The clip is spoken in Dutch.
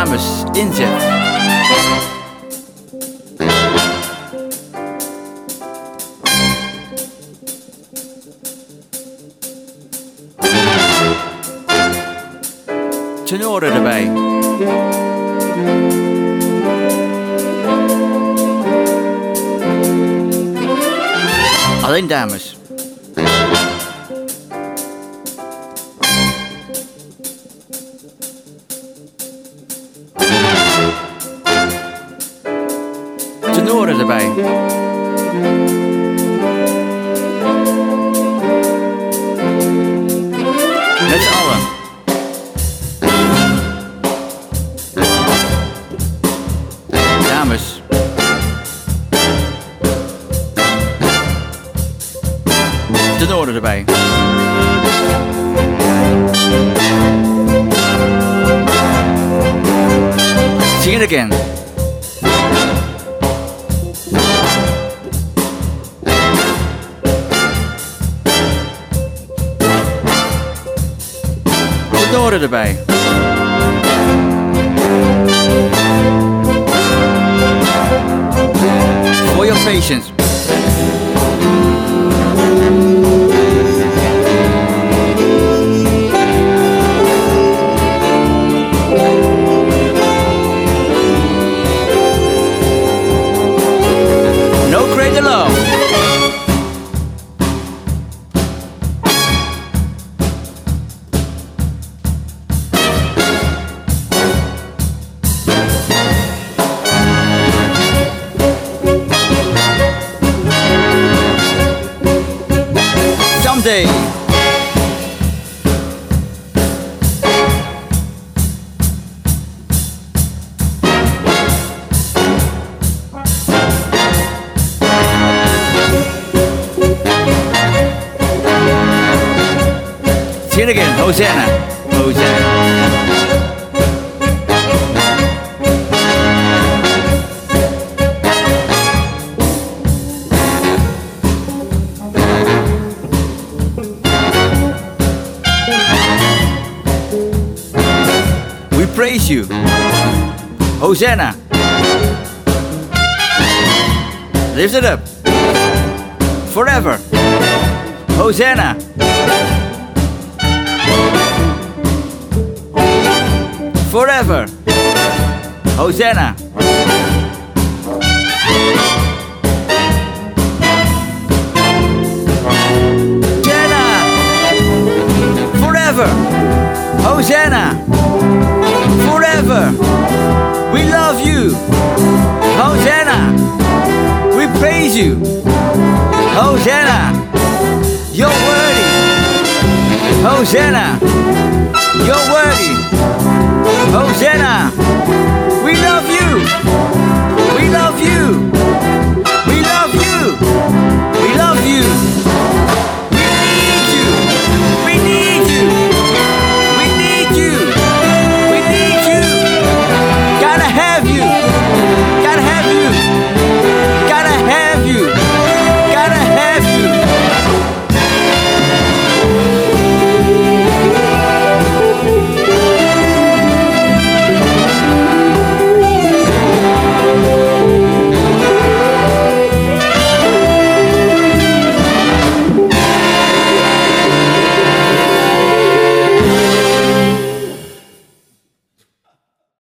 dames, inzet. Tenoren erbij. Alleen dames. Tenoren erbij. Met z'n allen. Dames. Tenoren erbij. Sing it again. Tenoren erbij. For your patience. No greater love. Someday. Sing it again, Hosanna, Hosanna. We praise you, Hosanna. Lift it up, forever, Hosanna. Forever, Hosanna. Hosanna, forever, Hosanna, forever. We love you, Hosanna. We praise you, Hosanna. You're worthy, Hosanna. You're worthy. Hosanna, we love you, we love you.